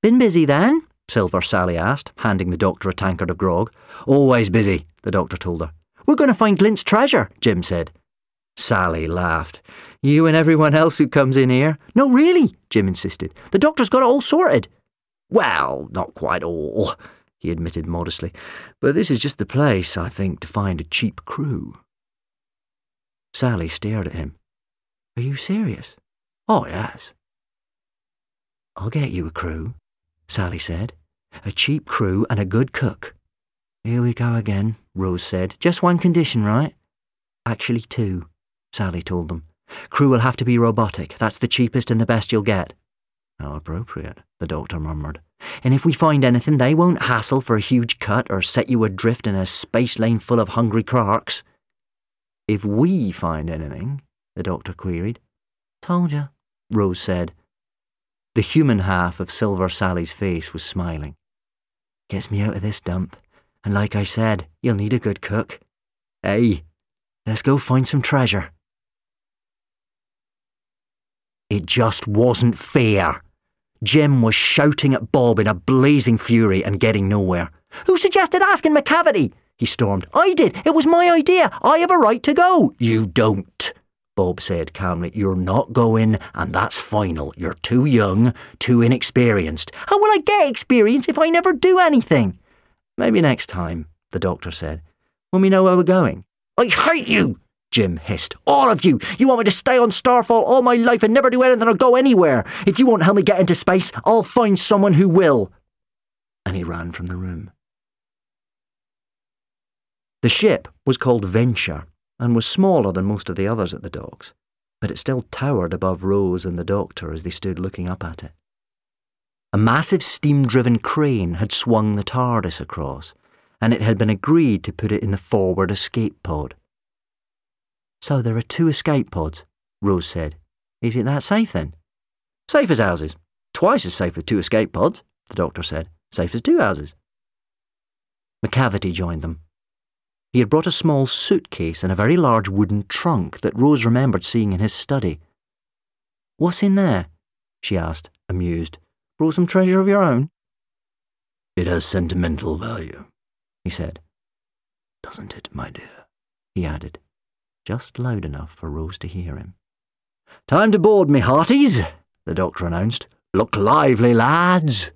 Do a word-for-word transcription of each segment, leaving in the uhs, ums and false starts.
Been busy then? Silver Sally asked, handing the doctor a tankard of grog. Always busy, the doctor told her. We're going to find Glint's treasure, Jim said. Sally laughed. You and everyone else who comes in here. No, really, Jim insisted. The doctor's got it all sorted. Well, not quite all, he admitted modestly. But this is just the place, I think, to find a cheap crew. Sally stared at him. Are you serious? Oh, yes. I'll get you a crew, Sally said. A cheap crew and a good cook. Here we go again, Rose said. Just one condition, right? Actually two, Sally told them. Crew will have to be robotic. That's the cheapest and the best you'll get. How appropriate, the doctor murmured. And if we find anything, they won't hassle for a huge cut or set you adrift in a space lane full of hungry Clarks. If we find anything, the doctor queried. Told you, Rose said. The human half of Silver Sally's face was smiling. Gets me out of this dump, and like I said, you'll need a good cook. Hey, let's go find some treasure. It just wasn't fair. Jim was shouting at Bob in a blazing fury and getting nowhere. Who suggested asking McCavity? He stormed. I did. It was my idea. I have a right to go. You don't, Bob said calmly. You're not going, and that's final. You're too young, too inexperienced. How will I get experience if I never do anything? Maybe next time, the doctor said, when we know where we're going. I hate you, Jim hissed. All of you. You want me to stay on Starfall all my life and never do anything or go anywhere. If you won't help me get into space, I'll find someone who will. And he ran from the room. The ship was called Venture and was smaller than most of the others at the docks, but it still towered above Rose and the doctor as they stood looking up at it. A massive steam-driven crane had swung the TARDIS across, and it had been agreed to put it in the forward escape pod. So there are two escape pods, Rose said. Is it that safe then? Safe as houses. Twice as safe with two escape pods, the doctor said. Safe as two houses. McCavity joined them. He had brought a small suitcase and a very large wooden trunk that Rose remembered seeing in his study. What's in there? She asked, amused. Brought some treasure of your own? It has sentimental value, he said. Doesn't it, my dear? He added, just loud enough for Rose to hear him. Time to board, me hearties, the doctor announced. Look lively, lads.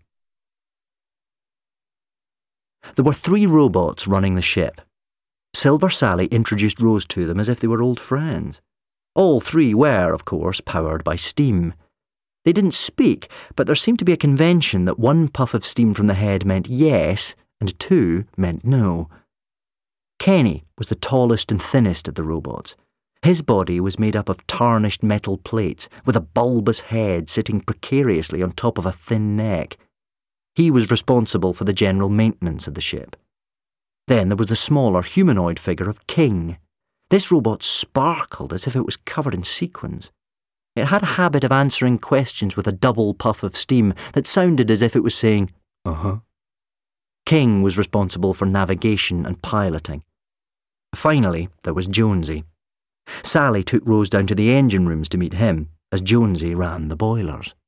There were three robots running the ship. Silver Sally introduced Rose to them as if they were old friends. All three were, of course, powered by steam. They didn't speak, but there seemed to be a convention that one puff of steam from the head meant yes, and two meant no. Kenny was the tallest and thinnest of the robots. His body was made up of tarnished metal plates, with a bulbous head sitting precariously on top of a thin neck. He was responsible for the general maintenance of the ship. Then there was the smaller humanoid figure of King. This robot sparkled as if it was covered in sequins. It had a habit of answering questions with a double puff of steam that sounded as if it was saying, uh-huh. King was responsible for navigation and piloting. Finally, there was Jonesy. Sally took Rose down to the engine rooms to meet him, as Jonesy ran the boilers.